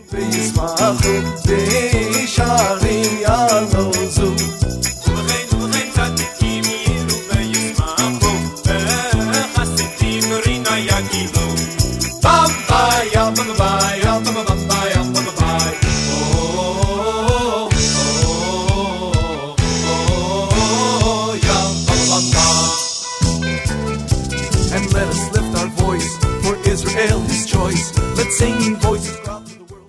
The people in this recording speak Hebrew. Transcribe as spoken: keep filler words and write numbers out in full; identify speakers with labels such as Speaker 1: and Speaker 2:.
Speaker 1: וישמחו וישרים ינוזו
Speaker 2: ובכן ובכן צדיקים יראו וישמחו וחסידים רינה יגילו
Speaker 1: במביה במביה במביה במביה And let us lift our voice for Israel, his choice. Let's sing in voices.